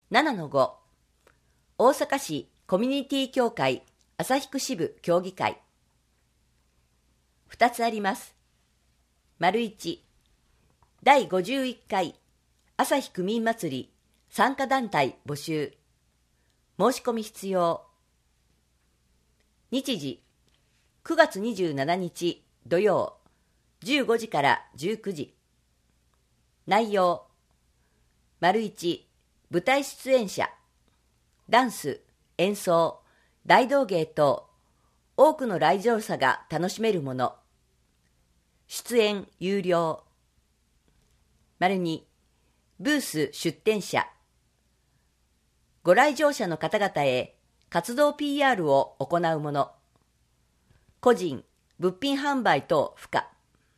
7-5 大阪市コミュニティ協会旭区支部協議会。2つあります。1、第51回旭区民祭り参加団体募集。申し込み必要。日時9月27日土曜15時から19時。内容1、舞台出演者、ダンス、演奏、大道芸等、多くの来場者が楽しめるもの。出演有料。2、ブース出展者。ご来場者の方々へ活動 PR を行うもの。個人、物品販売等不可。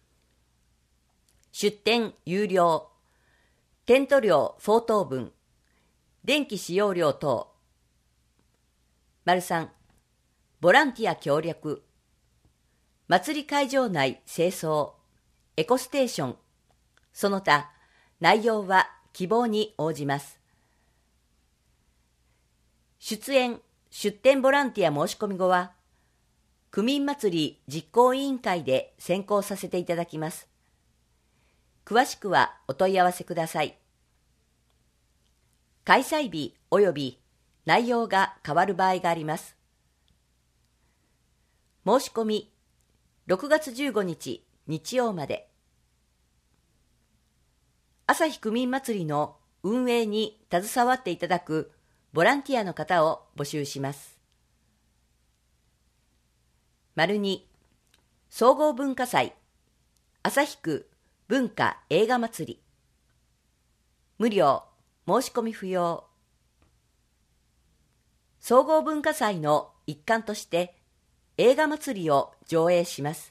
出展有料。テント料相当分。電気使用料等。3、ボランティア協力。祭り会場内清掃、エコステーション、その他、内容は希望に応じます。出演・出展ボランティア申し込み後は、区民祭り実行委員会で選考させていただきます。詳しくはお問い合わせください。開催日及び内容が変わる場合があります。申し込み6月15日日曜まで。旭区民祭りの運営に携わっていただくボランティアの方を募集します。2、総合文化祭旭区文化映画祭り。無料、申し込み不要。総合文化祭の一環として映画祭りを上映します。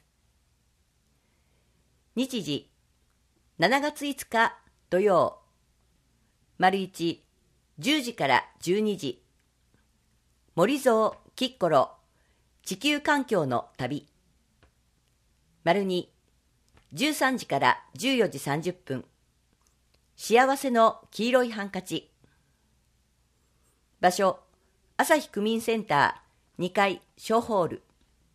日時7月5日土曜1、10時から12時。森蔵きっころ地球環境の旅。2、13時から14時30分。幸せの黄色いハンカチ。場所、旭区民センター2階小ホール。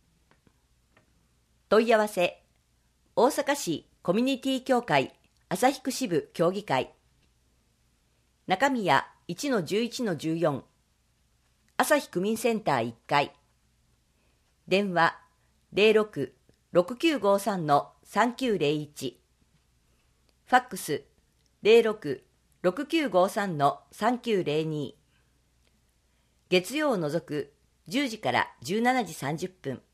問い合わせ、大阪市コミュニティ協会旭区支部協議会。中宮 1-11-14 旭区民センター1階。電話06-6953-3901。ファックス06-6953-3902。月曜を除く10時から17時30分。